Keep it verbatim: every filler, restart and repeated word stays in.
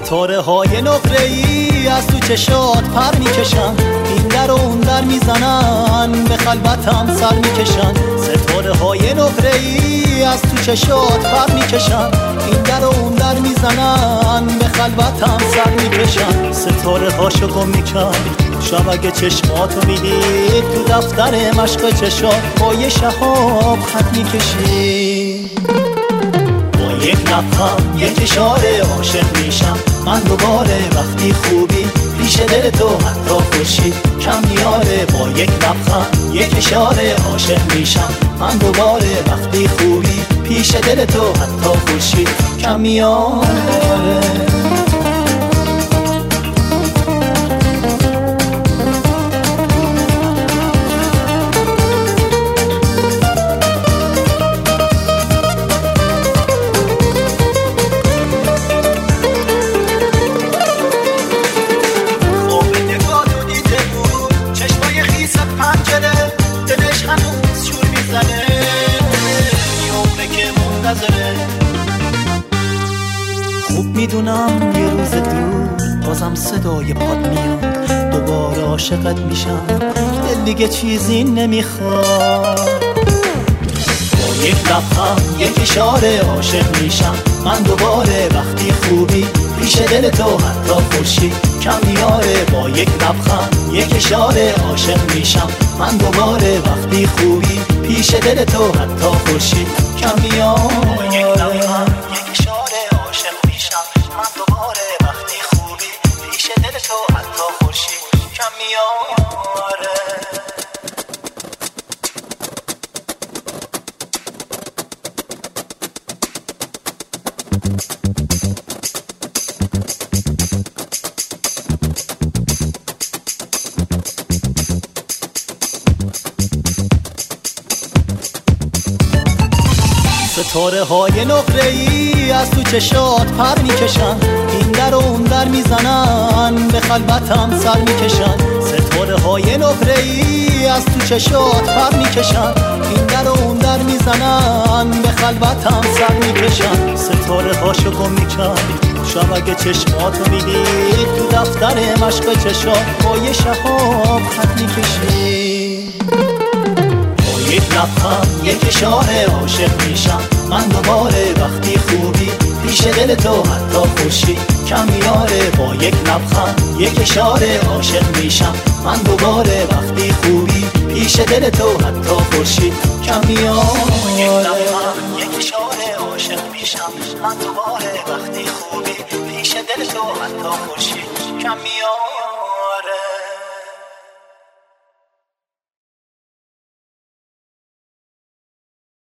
ستاره های نقره‌ای از تو چشات پر میکشن، این در و اون در میزنن به خلوتم سر میکشن. ستاره های نقره‌ای از تو چشات پر میکشن، این در و اون در میزنن به خلوتم سر میکشن. ستاره هاشو گم میکرد شب اگه چشماتو میدید، تو دفتر مشق چشات با یه شهاب خط میکشید. با یک لبخند یک اشاره عاشق میشم من دوباره، وقتی خوبی پیش دل تو حتی خوشی کم میاره. با یک لبخند یک اشاره عاشق میشم من دوباره، وقتی خوبی پیش دل تو حتی خوشی کم میاره. خوب میدونم یه روز دور بازم صدای پاد میاد، دوباره عاشقت میشم دل دیگه چیزی نمیخواد. با یک لبخند یک اشاره عاشق میشم من دوباره، وقتی خوبی پیش دل تو حتی خوشی کم میاره. با یک لبخند یک اشاره عاشق میشم من دوباره، وقتی خوبی پیش دل تو حتی خوشی کم میاره. با یک لبخند یک اشاره عاشق میشم من دوباره، وقتی خوبی پیش دل تو حتی خوشی کم میاره. ستاره های نقره‌ای از تو چشات پر میکشن، این در و اون در میزنن به خلوتم سر میکشن. ستاره های نقره‌ای از تو چشات پر میکشن، این در و اون در میزنن به خلوتم سر میکشن. ستاره هاشو گم میکرد شب اگه چشماتو میدید، تو دفتر مشق چشات با یه شهاب خط میکشید. یک لبخند یک اشاره عاشق میشم من دوباره، وقتی خوبی پیش دل تو حتی خوشی کم میاره. با یک لبخند یک اشاره عاشق میشم من دوباره، وقتی خوبی پیش دل تو حتی خوشی کم میاره. با یک لبخند یک اشاره عاشق میشم من دوباره، وقتی خوبی پیش دل تو حتی خوشی کم میاره.